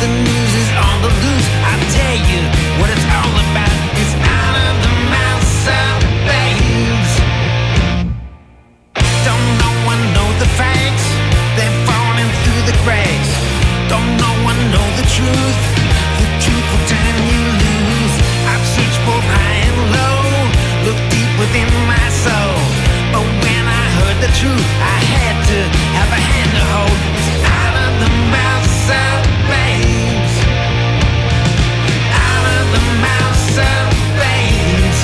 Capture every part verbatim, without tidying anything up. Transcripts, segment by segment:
the news is on the loose. I tell you what it's all about. It's out of the mouths of babes. Don't no one know the facts? They're falling through the cracks. Don't no one know the truth? The truth will turn you loose. I've searched both high and low, looked deep within my soul, but when I heard the truth, I had to have a hand to hold. It's out of the mouths of babes. Out of the mouths of babes.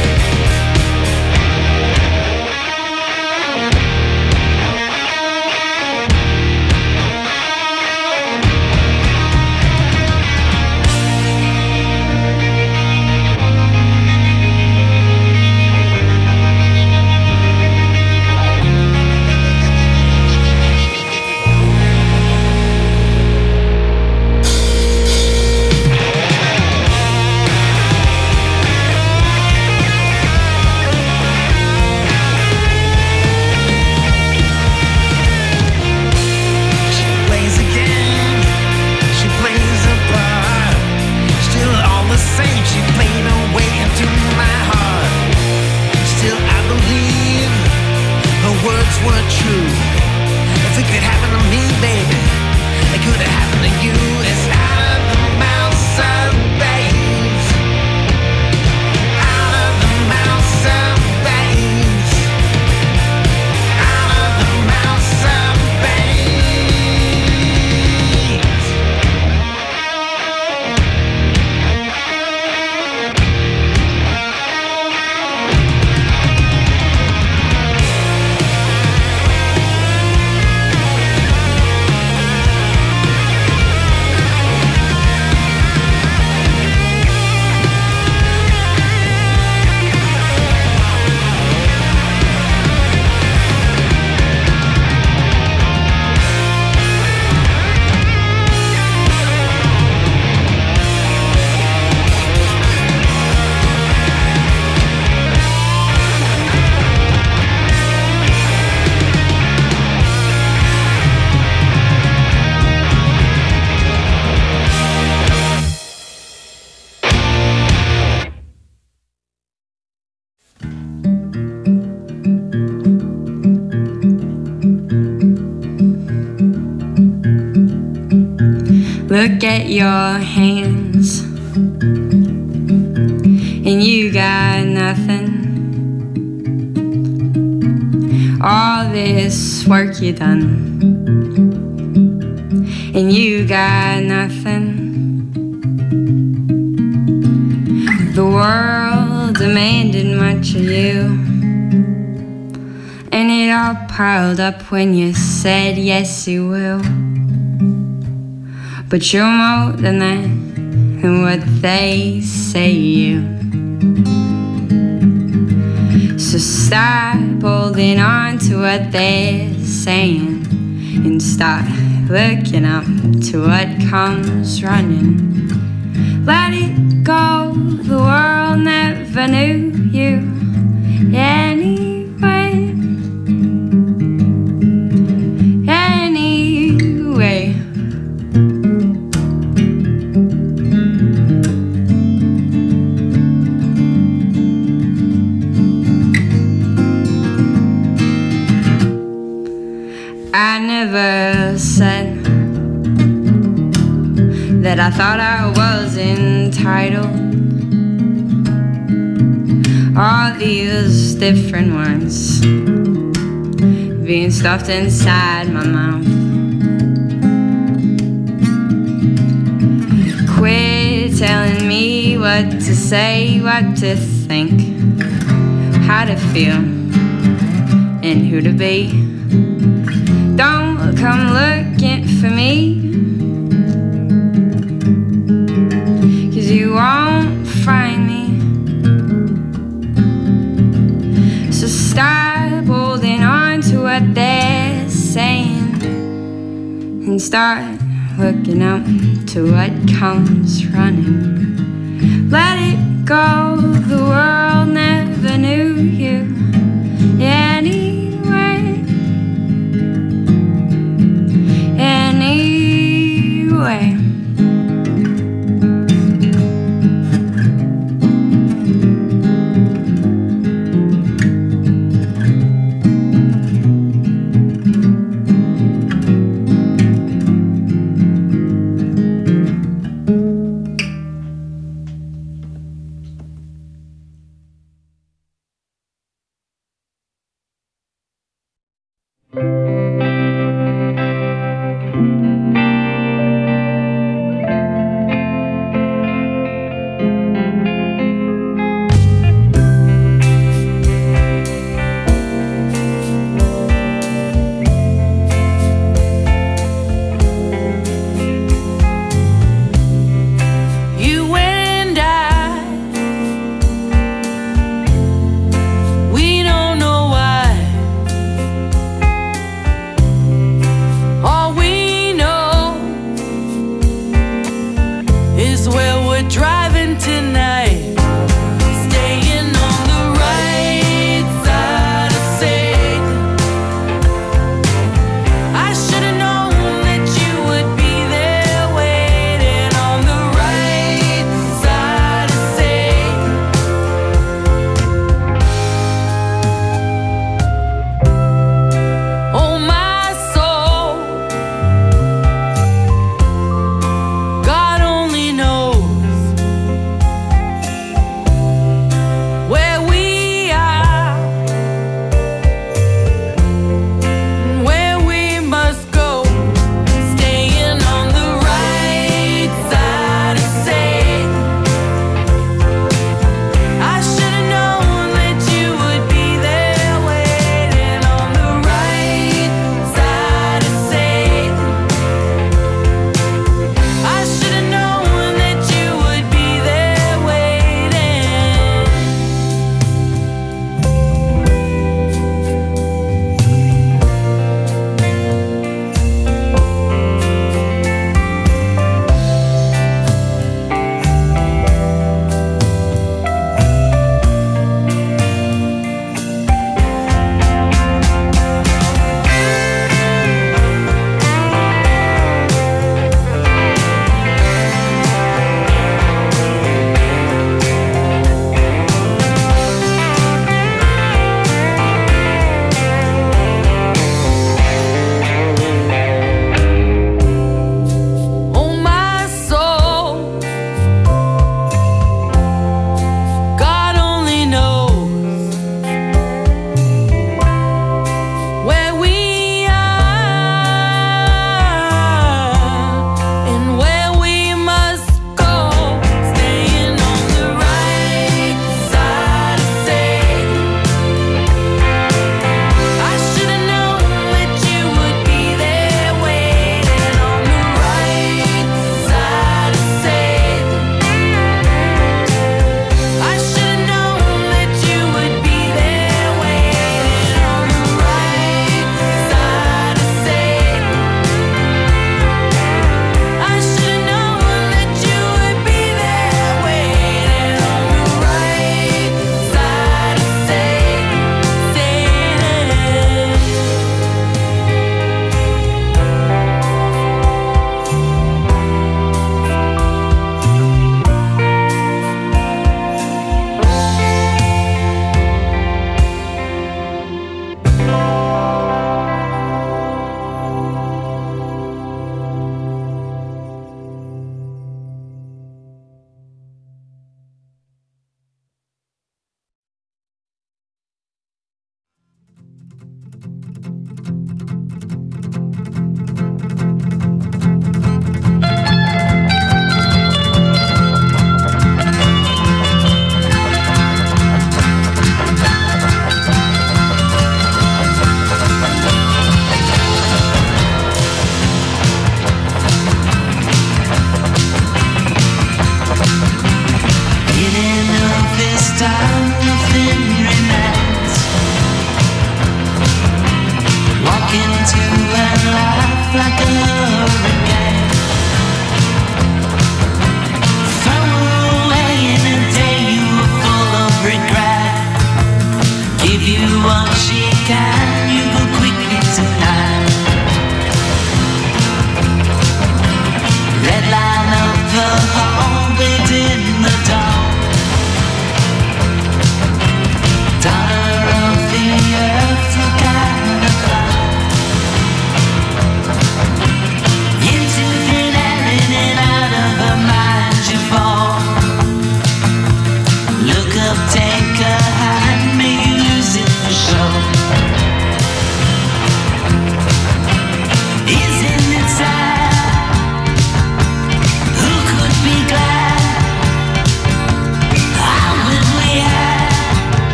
Look at your hands, and you got nothing. All this work you done, and you got nothing. The world demanded much of you, and it all piled up when you said yes you will. But you're more than that, and what they say you. So stop holding on to what they're saying, and start looking up to what comes running. Let it go, the world never knew you anyway. Anyway. I never said that I thought I was entitled. All these different words being stuffed inside my mouth. Quit telling me what to say, what to think, how to feel, and who to be. Don't come looking for me, 'cause you won't find me. So stop holding on to what they're saying, and start looking up to what comes running. Let it go, the world never knew you anyway. Anyway.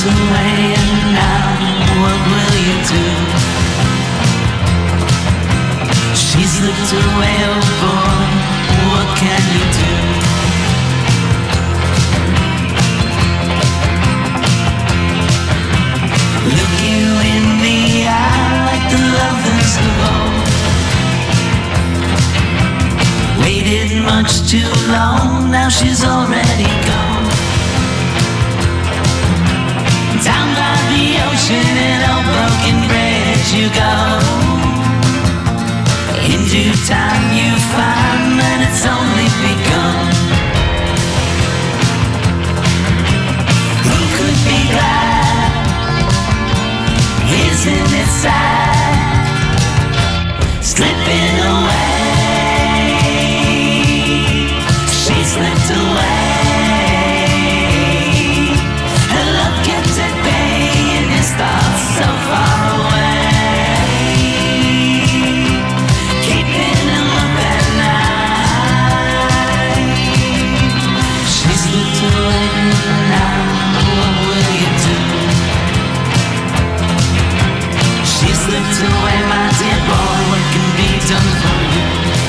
away, and now what will you do? She slipped away, oh boy, what can you do? Look you in the eye like the lovers of old. Waited much too long, now she's already gone. Down by the ocean and old broken bridge you go. In due time you find that it's only begun. Who could be glad? Isn't it sad? Slipping away. She slipped away. Her love kept at bay and his thoughts so far away. Keeping him up at night. She slipped away. Now what will you do? She slipped away, my dear boy. What can be done for you?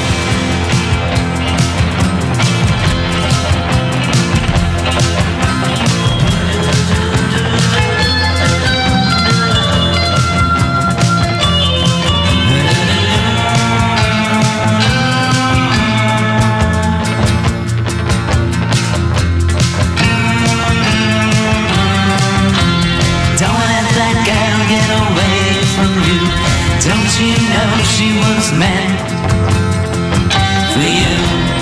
Don't you know she was meant for you?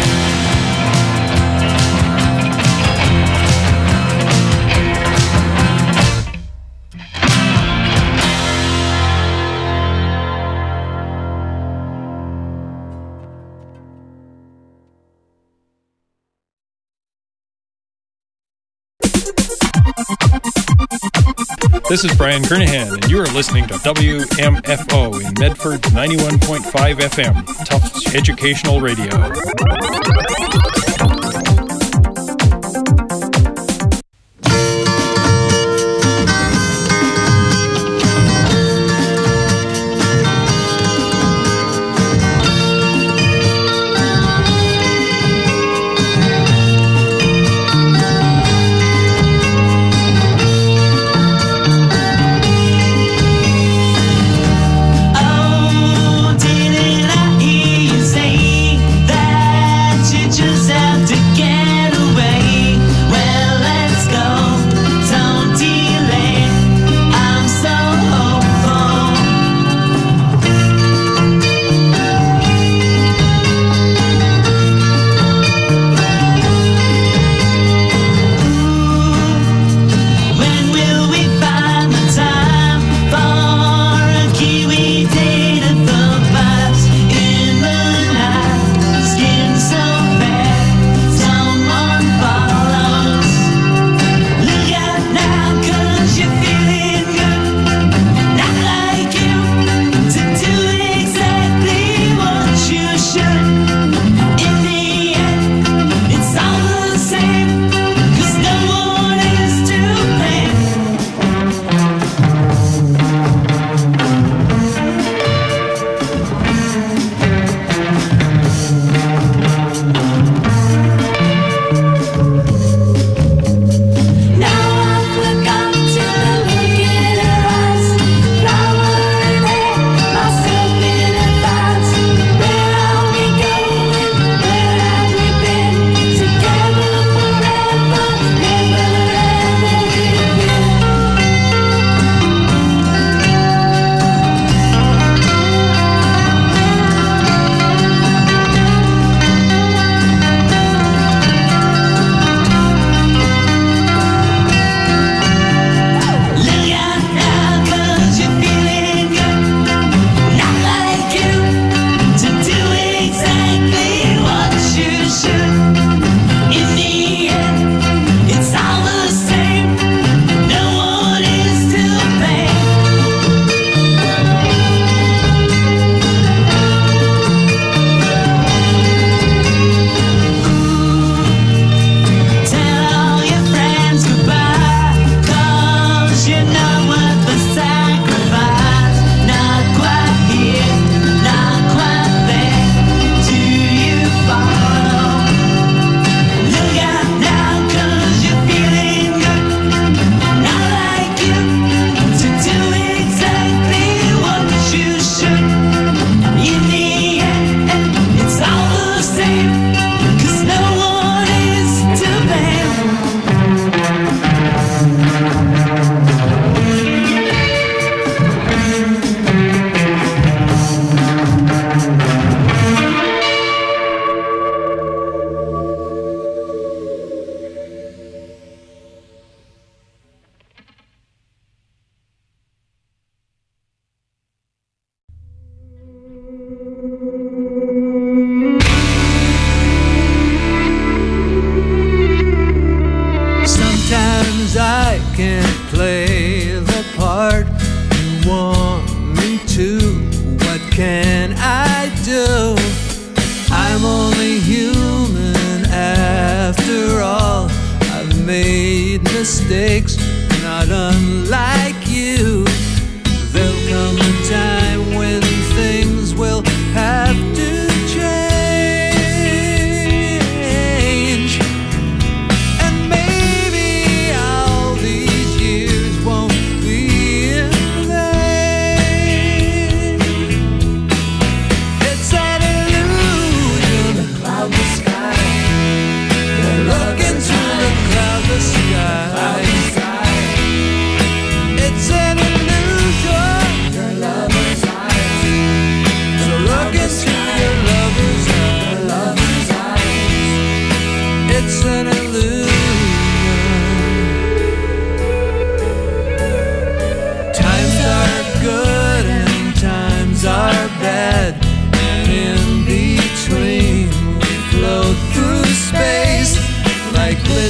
This is Brian Kernahan, and you are listening to W M F O in Medford ninety-one point five F M, Tufts Educational Radio. Oh, didn't I hear you say that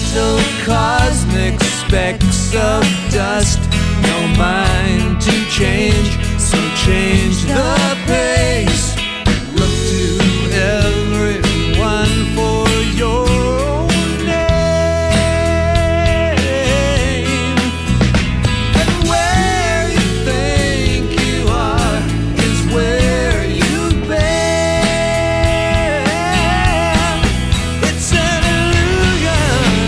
little cosmic specks of dust. No mind to change, so change the pace. Look to everyone for your own name. And where you think you are is where you've been. It's an illusion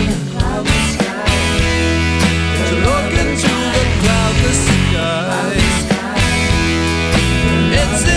to look into the cloudless sky. It's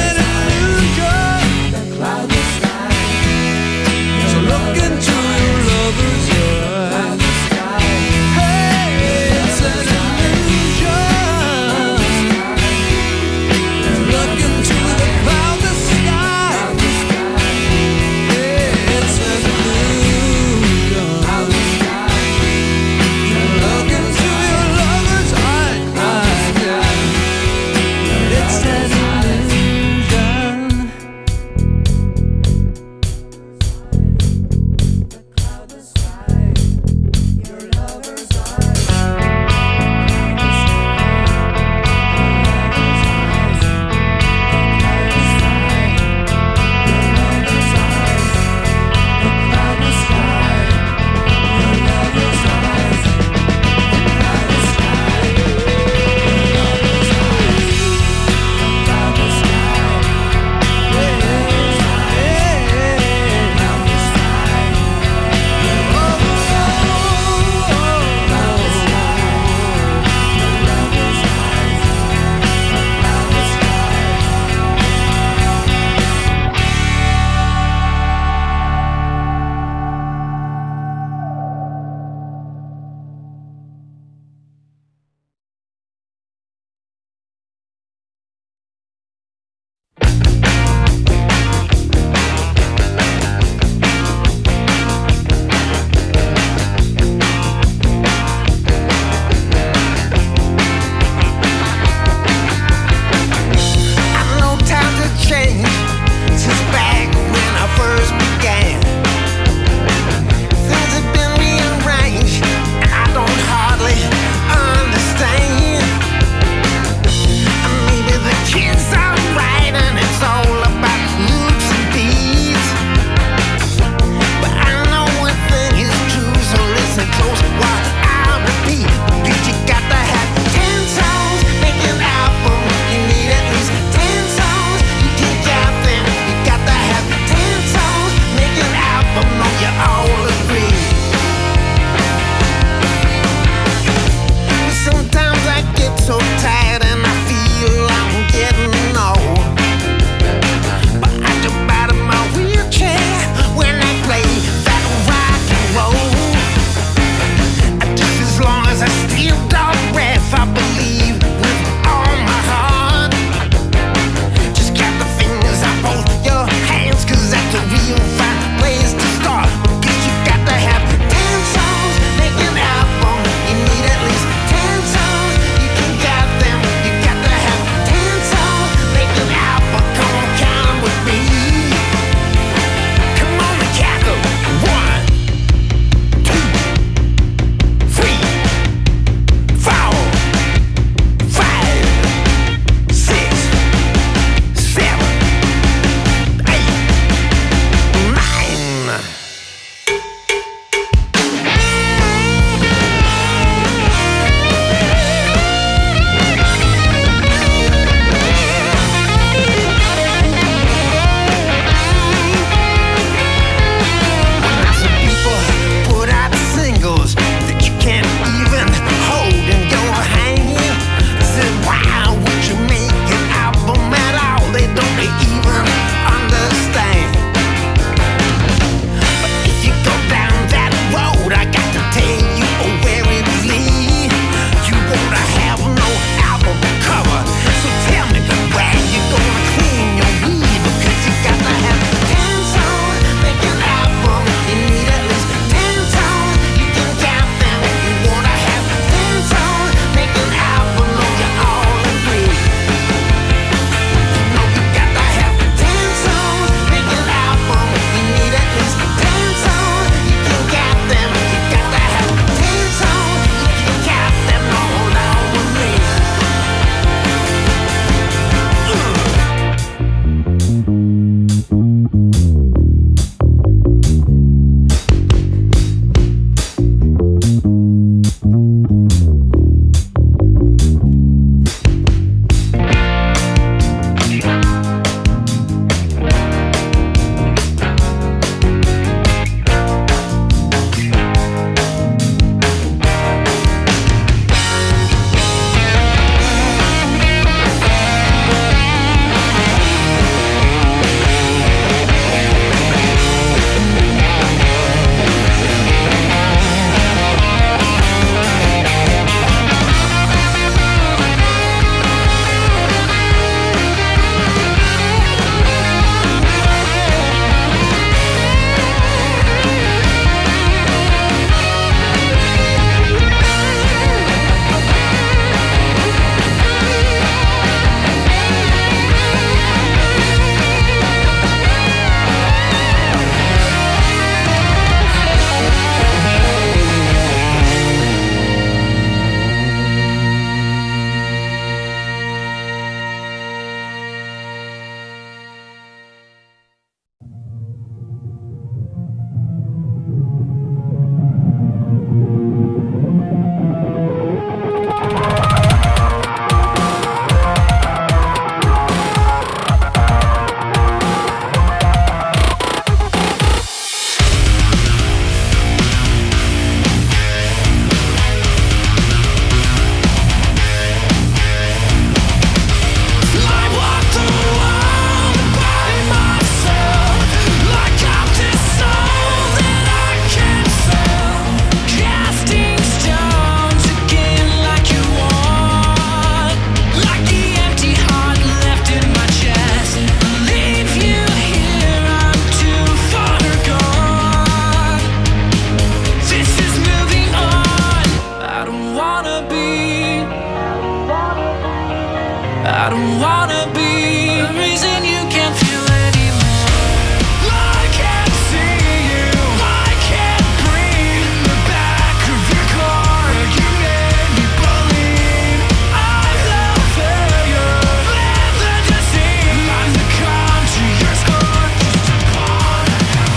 I don't wanna be the reason you can't feel anymore. I can't see you, I can't breathe. In the back of your car, you made me believe I'm the failure, live the deceit. I'm the calm to your score, just a part of your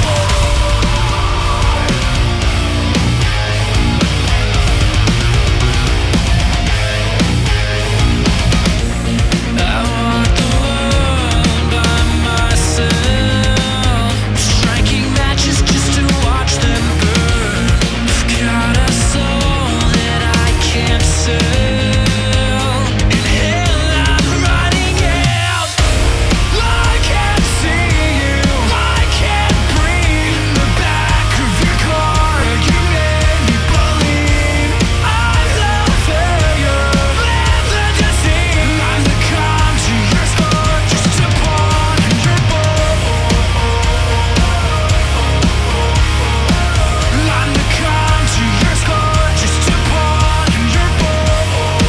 I want the world by myself, striking matches just to watch them burn. I've got a soul that I can't sell. In hell I'm running out. I can't see you, I can't breathe. In the back of your car, you made me believe I'm the failure, live the deceit. I'm the calm to your score, just a pawn in your bowl. I'm the calm to your score, just a pawn in your bowl.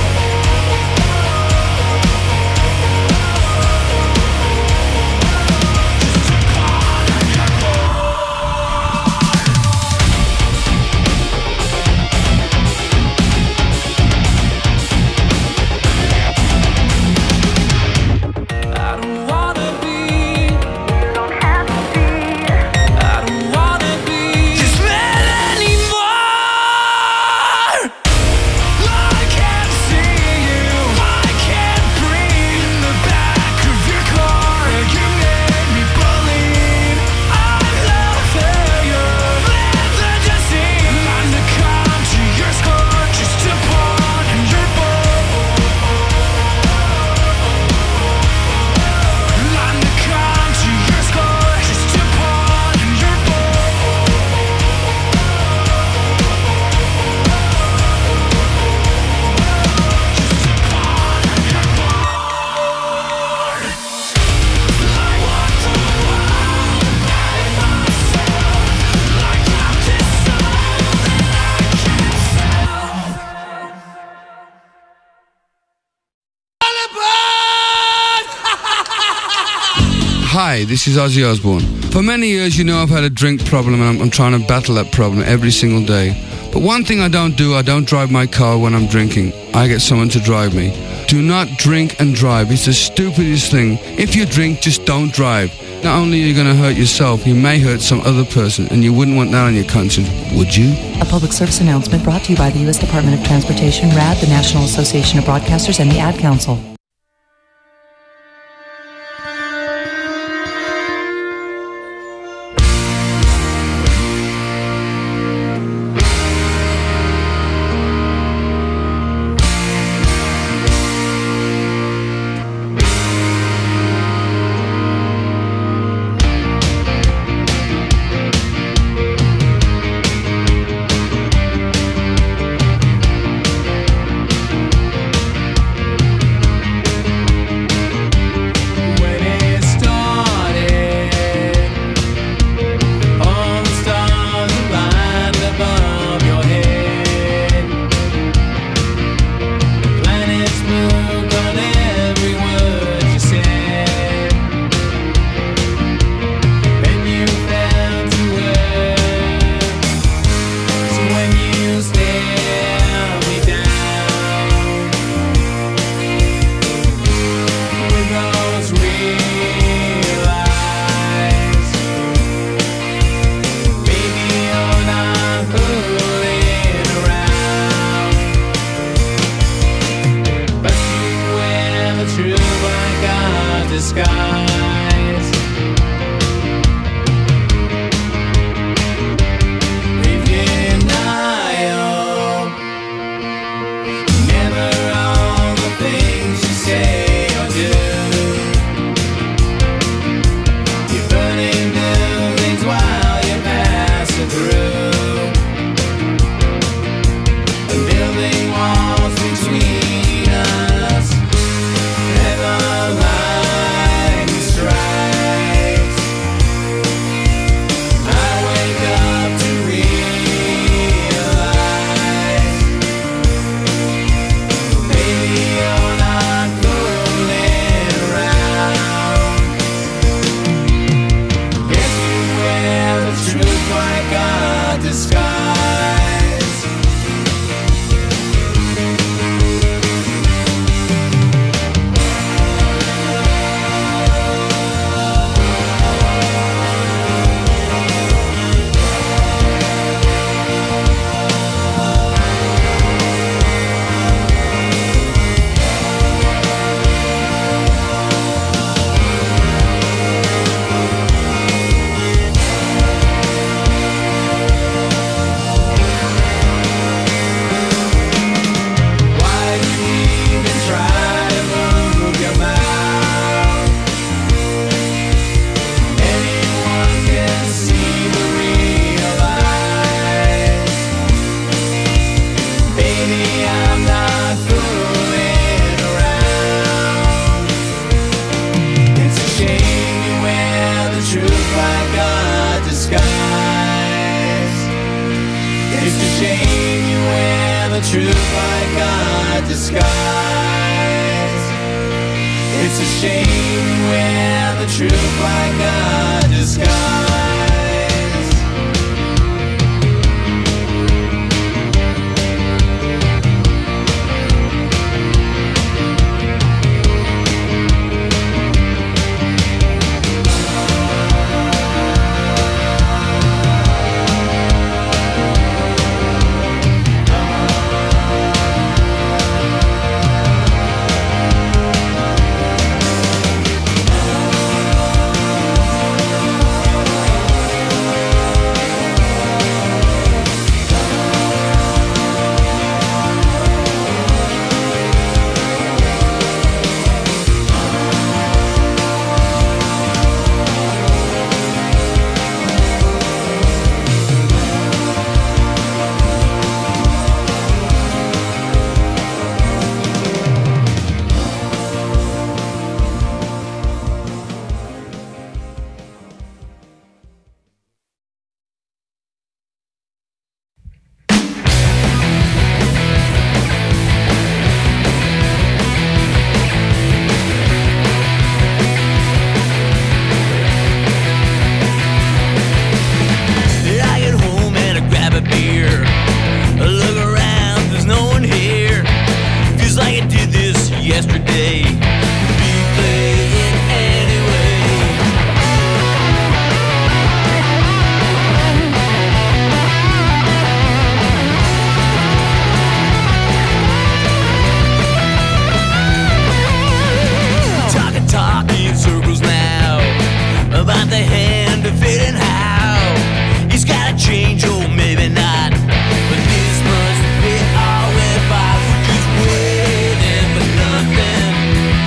Just a pawn in your bowl. I don't wanna be, don't have to be. I don't wanna be this man anymore. I can't see you, I can't breathe. In the back of your car, you made me believe I'm the failure, live the deceit. I'm the calm to your score, just a pawn in your bowl. I'm the calm to your score, just a pawn in your bowl. Just a pawn in your board. I want the world by myself, like I'm this soul that I can't sell. Hi, this is Ozzy Osbourne. For many years, you know I've had a drink problem and I'm, I'm trying to battle that problem every single day. But one thing I don't do, I don't drive my car when I'm drinking. I get someone to drive me. Do not drink and drive. It's the stupidest thing. If you drink, just don't drive. Not only are you going to hurt yourself, you may hurt some other person, and you wouldn't want that on your conscience, would you? A public service announcement brought to you by the U S Department of Transportation, R A D, the National Association of Broadcasters, and the Ad Council. skies. It's a shame when the truth like a disguise. Waiting for nothing.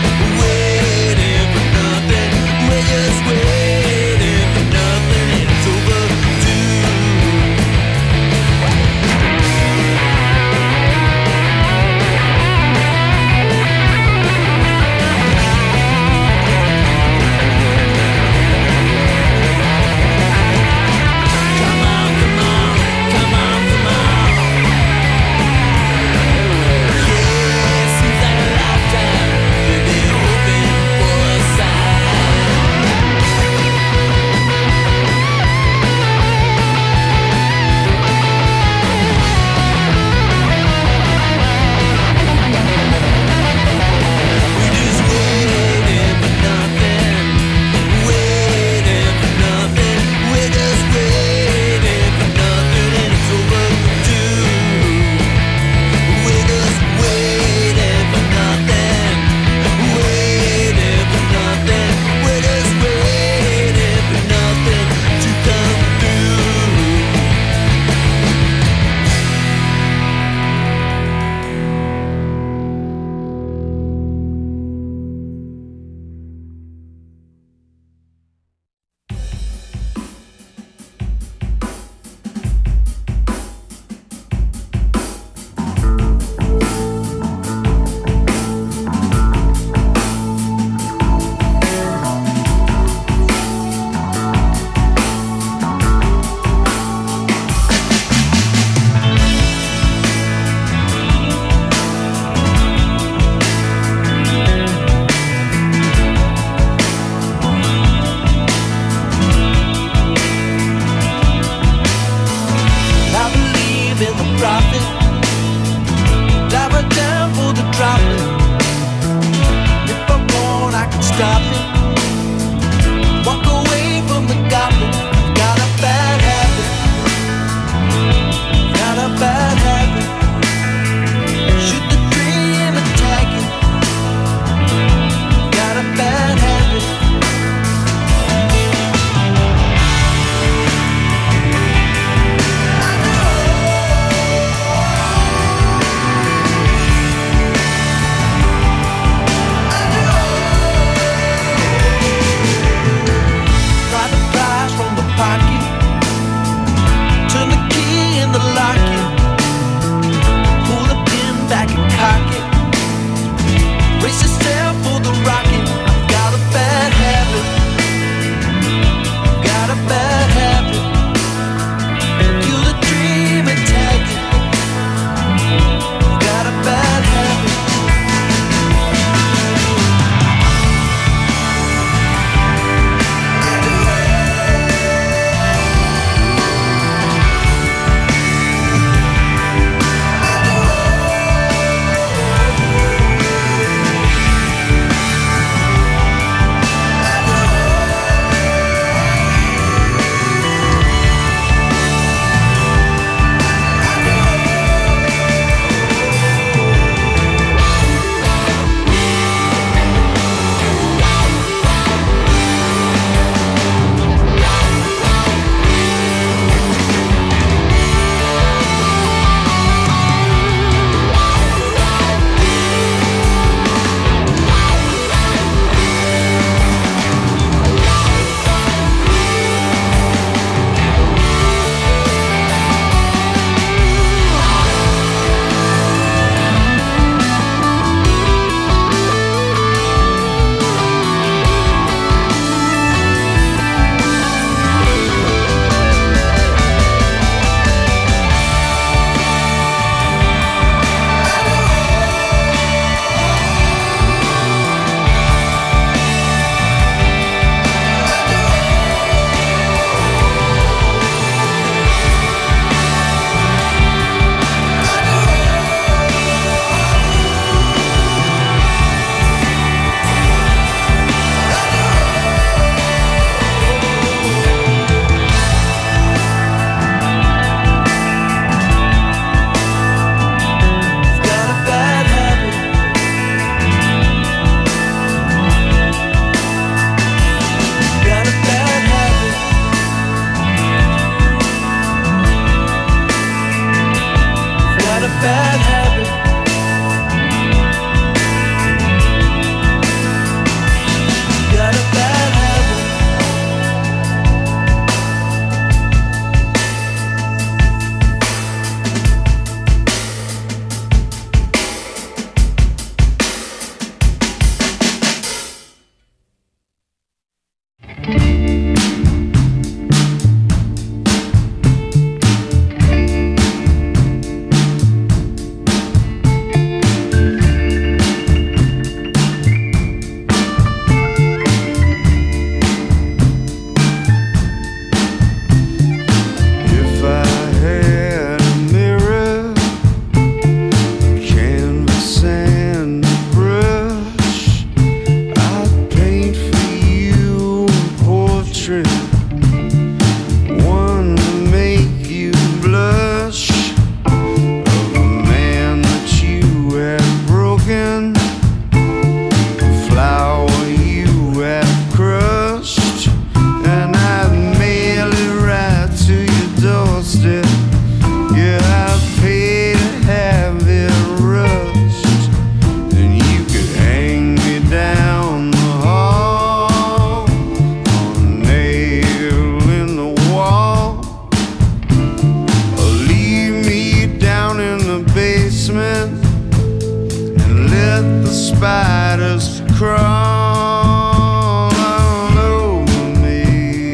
spiders crawl all over me.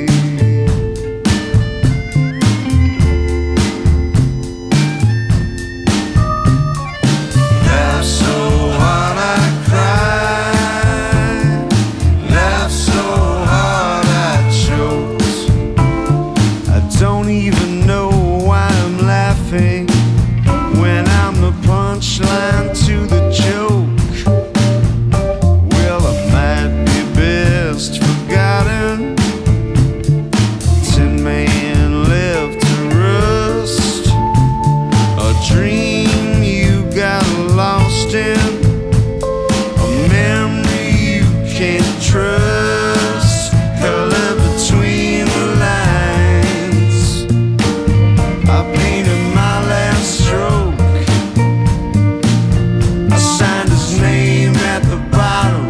Laugh so hard I cry, laugh so hard I choke. I don't even know why I'm laughing when I'm the punchline to the joke. Well, I might be best forgotten. Ten man left to rust. A dream you got lost in, a memory you can't trust. Color between the lines, I painted my last stroke. I signed his name at the bottom.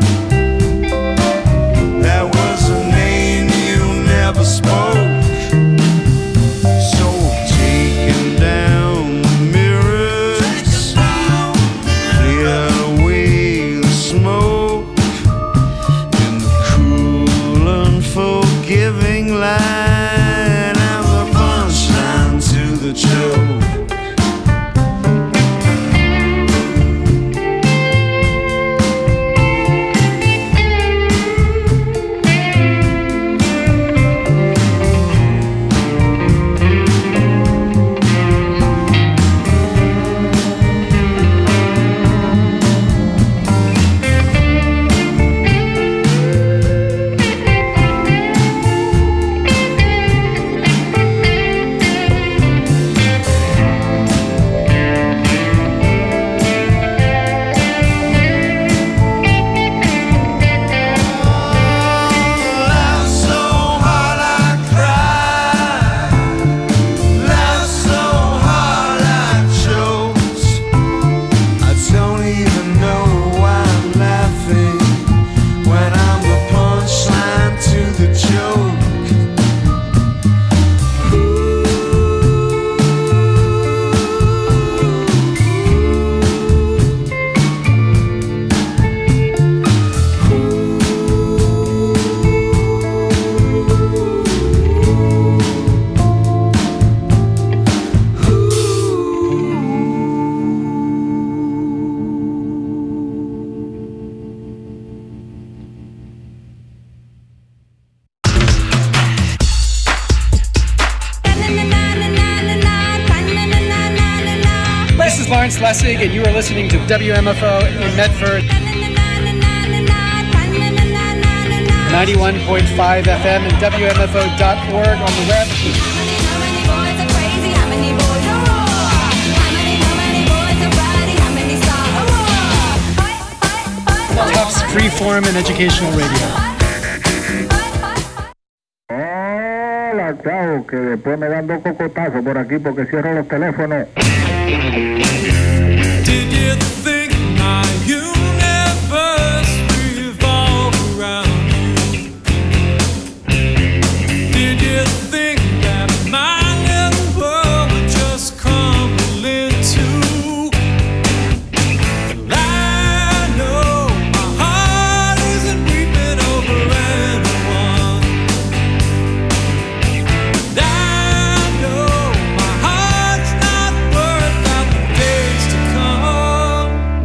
That was a name you never spoke. So I'm taking down the mirrors, cleared away the smoke. In the cool, unforgiving light, I'm the punchline to the joke. Laugh so hard I cry, laugh so hard I choke. I don't even know why I'm laughing when I'm the punchline to the joke. This is Lawrence Lessig, and you are listening to W M F O in Medford, ninety-one point five F M and W M F O dot org on the web. Tufts Freeform and Educational Radio. Hola, chao, que después me dan dos cocotazos por aquí porque cierro los teléfonos. Did you think my universe revolved around you? Did you think that my little world would just crumble into? Well, I know my heart isn't weeping over anyone. And I know my heart's not worth out the days to come.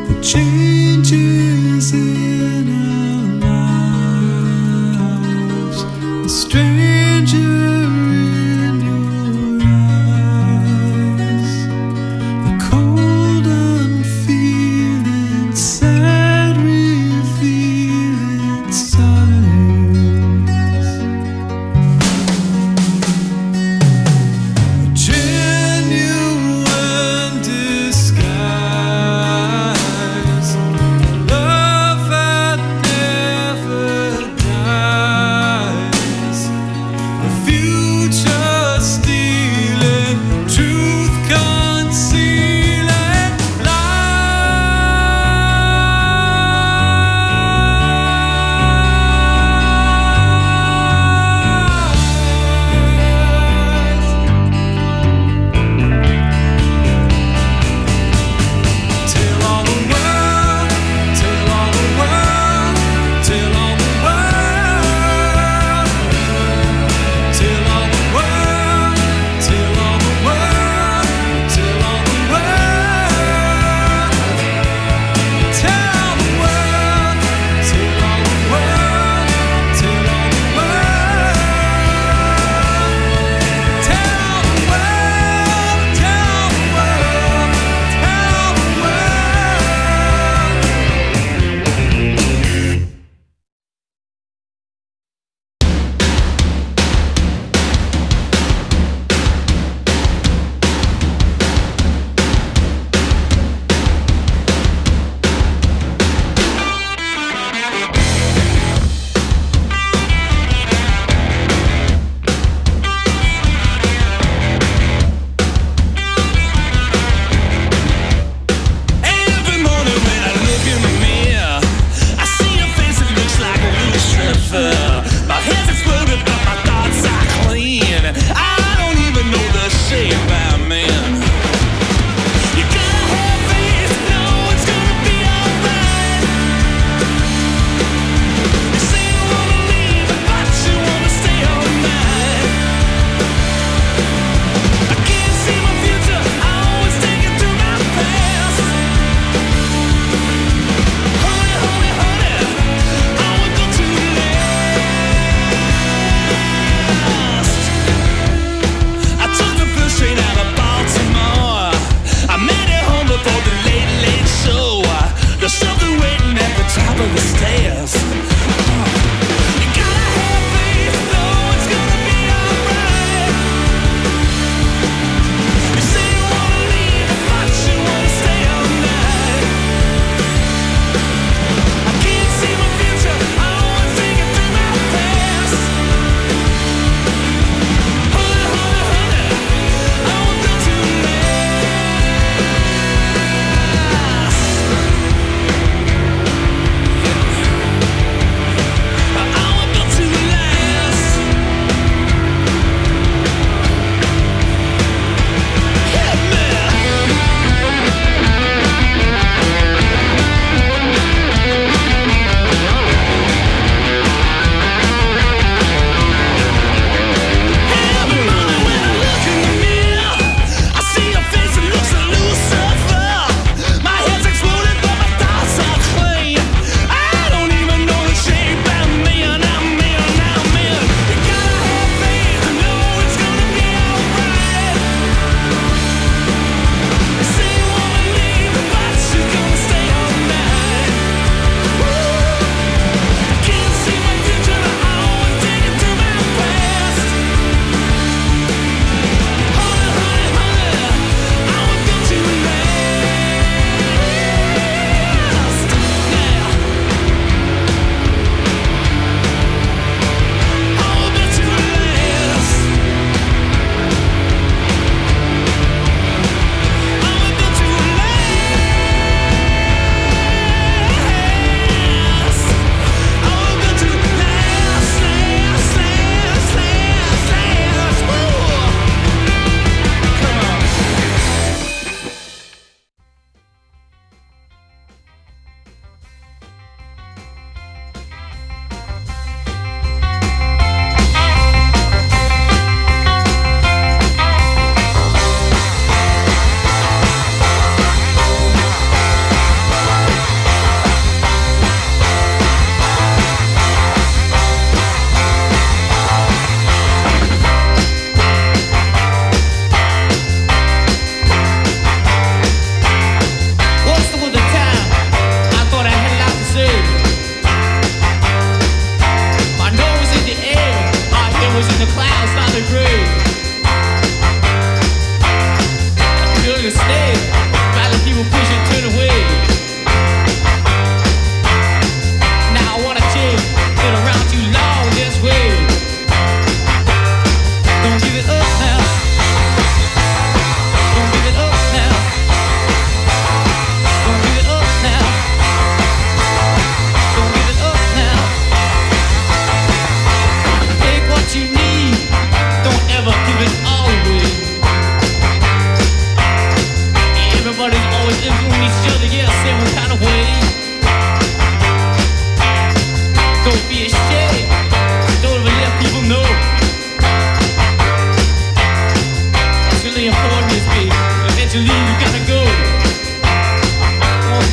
the changes in our lives, a stranger in your eyes, the cold unfeeling, sad revealing signs, a genuine disguise, love that never dies,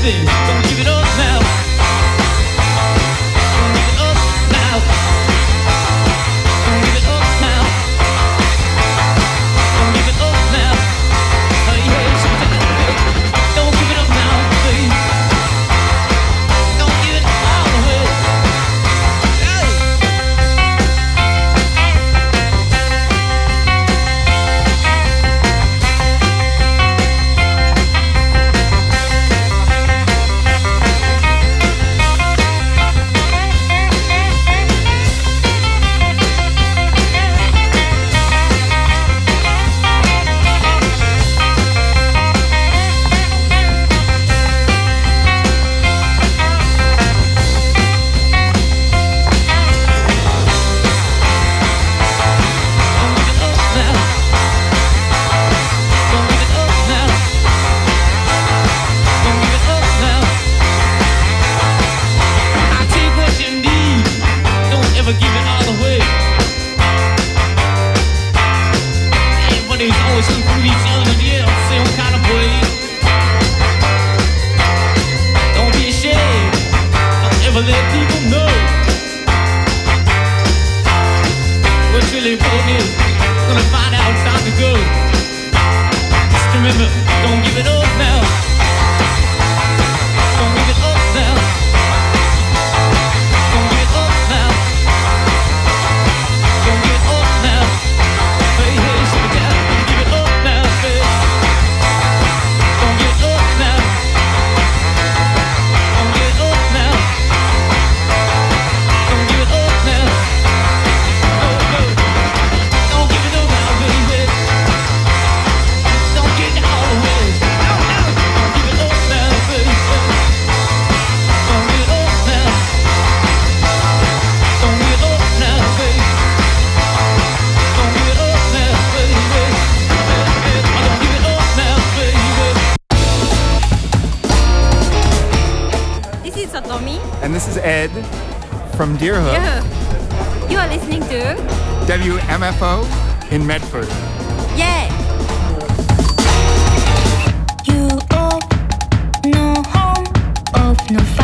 baby, don't give it up now. Don't give it up now. Don't give it up now. Don't give it up now. Hey, hey, sometimes, don't give it up now, baby. Don't give it all away. Hey. Give it all away. Everybody's always looking for each other, yeah, same kind of way. Don't be ashamed. Don't ever let people know what's really important is. Gonna find out it's time to go. Just remember, don't give it up now. Don't give it up now. Don't give it up now. Don't give it up now. Hey, hey, sit down. Don't give it up now, baby. Don't give it up now. Don't give it up now. Don't give it up now. Oh, no. Don't give it up now, baby. Don't get it all away. No, no. Don't give it up now, baby. Don't give it up now. Don't give it up now, baby. Don't give it up now, baby. Don't give it up now, baby. This is Satomi. And this is Ed from Deerhook, Yeah. You are listening to W M F O in Medford. Yeah. You of no home, of no